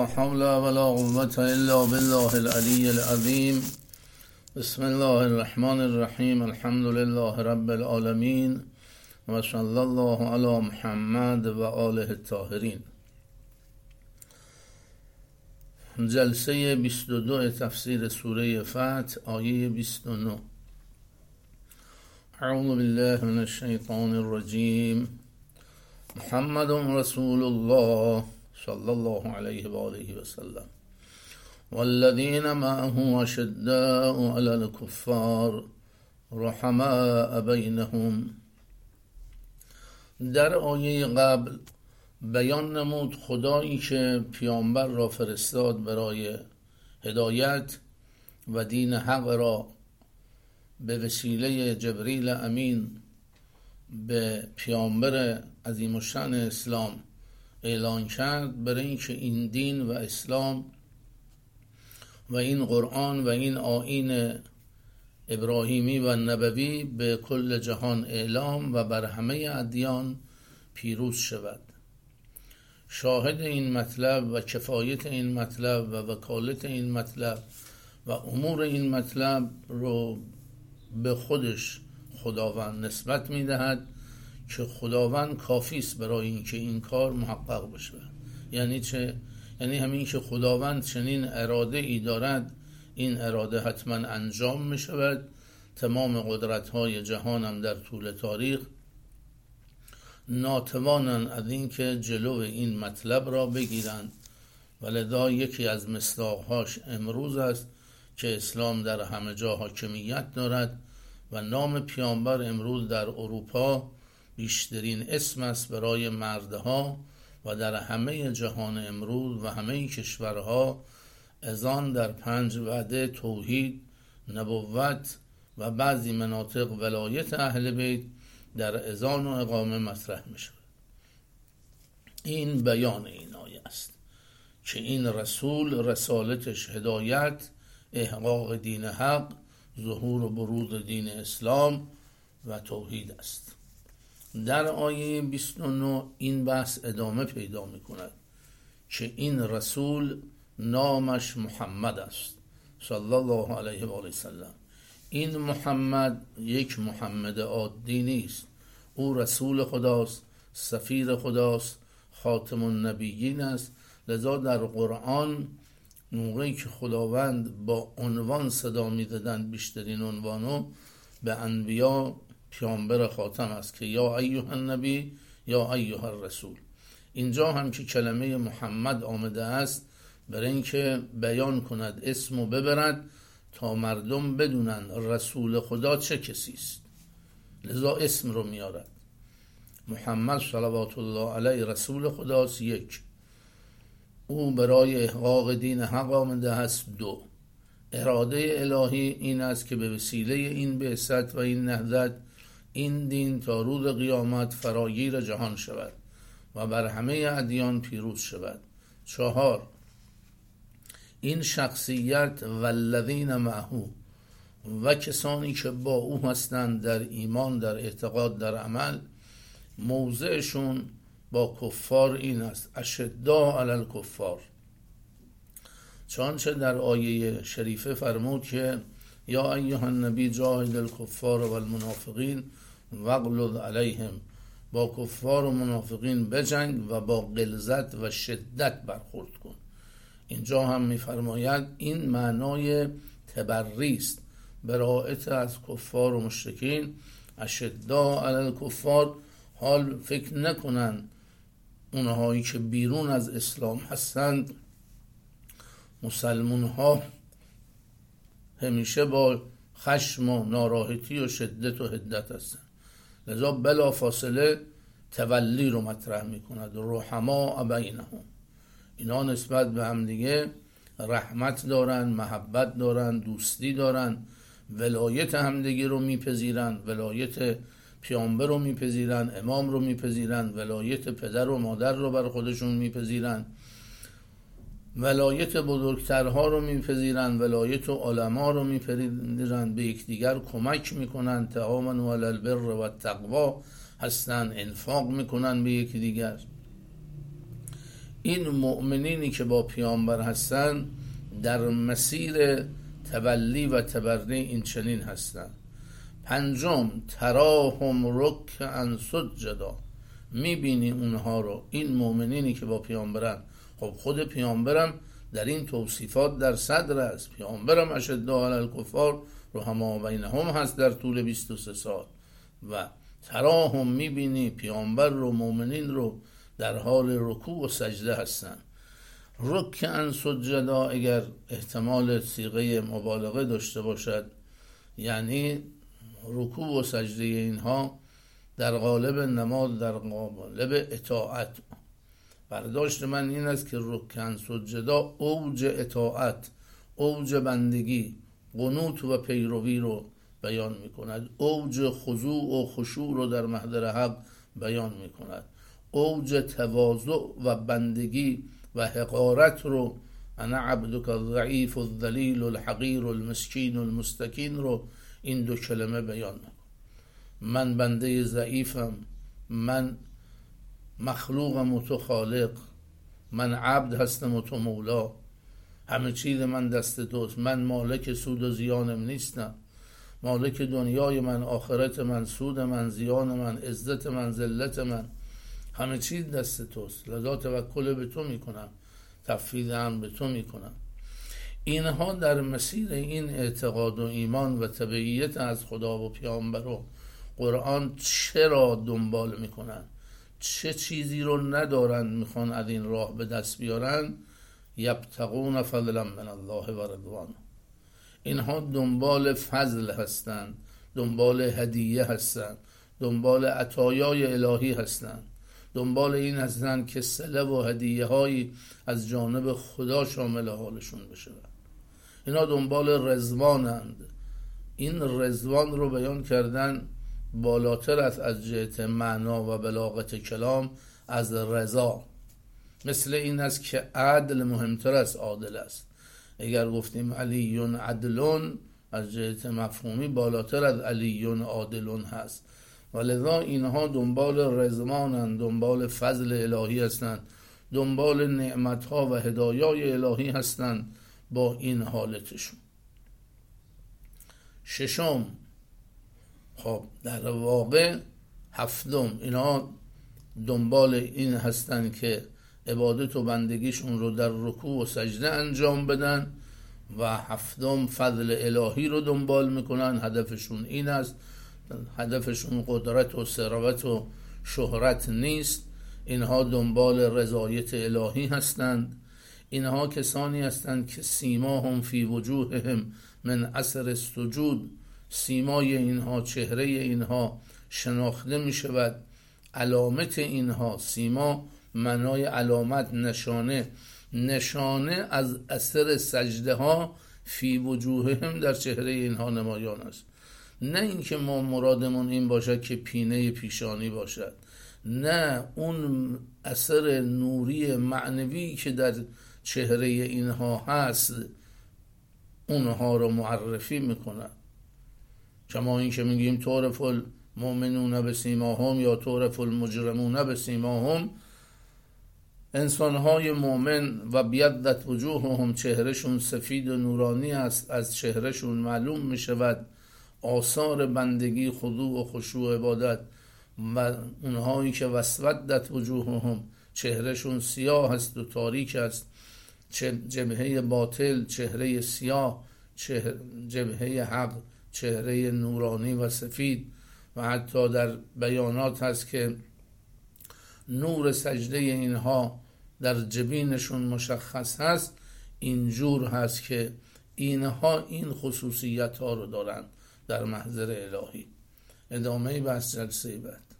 حول ولا قوة إلا بالله العلي العظيم. بسم الله الرحمن الرحیم. الحمد لله رب العالمین و صلی الله علی محمد و آله الطاهرین. جلسه 22 تفسیر سوره فتح، آیه 29. اعوذ بالله من الشیطان الرجیم. محمد رسول الله صلی الله علیه و آله و سلم والذین معه اشداء علی الکفار رحماء بینهم. در آیه قبل بیان نمود خدایی که پیامبر را فرستاد برای هدایت و دین حق را به وسیله جبریل امین به پیامبر عظیم الشأن اسلام اعلان کرد، برای اینکه این دین و اسلام و این قرآن و این آیین ابراهیمی و نبوی به کل جهان اعلام و بر همه ادیان پیروز شود. شاهد این مطلب و کفایت این مطلب و وکالت این مطلب و امور این مطلب رو به خودش خداوند نسبت می‌دهد که خداوند کافی است برای اینکه این کار محقق بشه. یعنی چه؟ یعنی همین که خداوند چنین اراده ای دارد، این اراده حتما انجام می شود. تمام قدرت های جهان هم در طول تاریخ ناتوانند از این که جلو این مطلب را بگیرند، ولذا یکی از مصداقهاش امروز است که اسلام در همه جا حاکمیت دارد و نام پیامبر امروز در اروپا بیشترین اسم است برای مردها و در همه جهان امروز و همه کشورها اذان در 5 وعده توحید، نبوت و بعضی مناطق ولایت اهل بیت در اذان و اقامه مطرح می شود. این بیان این آیه است که این رسول رسالتش هدایت، احقاق دین حق، ظهور و بروز دین اسلام و توحید است. در آیه 29 این بحث ادامه پیدا می کند که این رسول نامش محمد است صلی الله علیه و آله وسلم. این محمد یک محمد عادی نیست، او رسول خداست، سفیر خداست، خاتم النبیین است. لذا در قرآن موقعی که خداوند با عنوان صدا می دادن، بیشترین عنوانو به انبیا پیامبر خاتم است که یا ایها النبی یا ایها الرسول. اینجا هم که کلمه محمد آمده است برای اینکه بیان کند، اسمو ببرد تا مردم بدونن رسول خدا چه کسی است، لذا اسم رو میارد. محمد صلوات الله علیه رسول خداست. یک، او برای احقاق دین حق آمده است. دو، اراده الهی این است که به وسیله این بعثت و این نهضت این دین تا روز قیامت فراگیر جهان شود و بر همه ادیان پیروز شود. 4، این شخصیت والذین معه و کسانی که با او هستند در ایمان، در اعتقاد، در عمل، موضعشون با کفار این است اشداء علی الکفار. چنانچه در آیه شریفه فرمود که یا ایها النبی جاهد الکفار و المنافقین واغلظ علیهم، با کفار و منافقین بجنگ و با غلظت و شدت برخورد کن. اینجا هم می‌فرماید این معنای تبری است، براءت از کفار و مشرکین. اشداء علی الکفار، حال فکر نکنن اونهایی که بیرون از اسلام هستند مسلمان ها همیشه با خشم و ناراحتی و شدت و حدت هستند. لذا بلا فاصله تولی رو مطرح میکند. رحماء بینهم، اینا نسبت به هم دیگه رحمت دارن، محبت دارن، دوستی دارن، ولایت همدیگه رو میپذیرن، ولایت پیامبر رو میپذیرن، امام رو میپذیرن، ولایت پدر و مادر رو بر خودشون میپذیرن، ولایت بزرگترها رو میپذیرن، ولایت علما رو میپذیرن، به یکدیگر کمک میکنن، تعاونوا علی البر و التقوا هستن، انفاق میکنن به یکدیگر. این مؤمنینی که با پیامبر هستن در مسیر تولی و تبرنی این چنین هستن. پنجم، تراهم رکعا سجدا، میبینی اونها رو، این مؤمنینی که با پیامبرن. خب خود پیامبرم در این توصیفات در صدر است. پیامبرم اشداء علی الکفار رحماء بینهم هست در طول 23 سال. و تراهم، میبینی پیامبر رو، مؤمنین رو در حال رکوع و سجده هستن. رکعا سجدا اگر احتمال صیغه مبالغه داشته باشد، یعنی رکوع و سجده اینها در قالب نماز، در قالب اطاعت. برداشت من این است که رکعا سجدا اوج اطاعت، اوج بندگی، قنوت و پیروی رو بیان می کند. اوج خضوع و خشوع رو در محضر حق بیان می کند. اوج تواضع و بندگی و حقارت رو، انا عبدک الضعیف الذلیل الحقیر المسکین المستکین رو این دو کلمه بیان می کند. من بنده ضعیفم، من مخلوقم و تو خالق، من عبد هستم و تو مولا، همه چیز من دست توست، من مالک سود و زیانم نیستم، مالک دنیای من، آخرت من، سود من، زیان من، عزت من، ذلت من، همه چیز دست توست، لذا توکل به تو میکنم، تفویض امر به تو میکنم. اینها در مسیر این اعتقاد و ایمان و تبعیت از خدا و پیامبر و قرآن چرا دنبال میکنن، چه چیزی رو ندارن میخوان از این راه به دست بیارن؟ یبتغون فضلا من الله و رضوان. اینها دنبال فضل هستند، دنبال هدیه هستند، دنبال عطایای الهی هستند، دنبال این هستند که صله و هدیه هایی از جانب خدا شامل حالشون بشه. اینا دنبال رضوانند. این رضوان رو بیان کردن بالاتر است از جهت معنا و بلاغت کلام از رضا. مثل این است که عدل مهمتر از عادل است. اگر گفتیم علی عدلون، از جهت مفهومی بالاتر از علی عادلون هست. ولذا اینها دنبال رضوانند، دنبال فضل الهی هستند، دنبال نعمتها و هدایای الهی هستند با این حالتشون. ششم، خب در واقع هفتم، اینا دنبال این هستن که عبادت و بندگیشون رو در رکوع و سجده انجام بدن. و هفتم، فضل الهی رو دنبال میکنن. هدفشون این است، هدفشون قدرت و ثروت و شهرت نیست. اینها دنبال رضایت الهی هستند. اینها کسانی هستند که سیماهم فی وجوههم من اثر السجود، سیمای اینها، چهره اینها شناخته می شود. علامت اینها، سیما معنای علامت، نشانه، نشانه از اثر سجده ها فی وجوههم در چهره اینها نمایان است. نه اینکه ما مرادمون این باشد که پینه پیشانی باشد، نه، اون اثر نوری معنوی که در چهره اینها هست اونها رو معرفی میکنن. کما این که میگیم تعرف المؤمنون بسیماهم یا تعرف المجرمون بسیماهم، انسانهای مؤمن و بیضت وجوههم، چهرهشون سفید و نورانی است، از چهرهشون معلوم میشود آثار بندگی، خضوع و خشوع عبادت. و اونهایی که وسودت وجوههم، چهرهشون سیاه است و تاریک است، جبهه باطل چهره سیاه، جبهه حق چهره نورانی و سفید. و حتی در بیانات هست که نور سجده اینها در جبینشون مشخص هست. اینجور هست که اینها این خصوصیت ها رو دارن در محضر الهی. ادامه بحث جلسه بعد.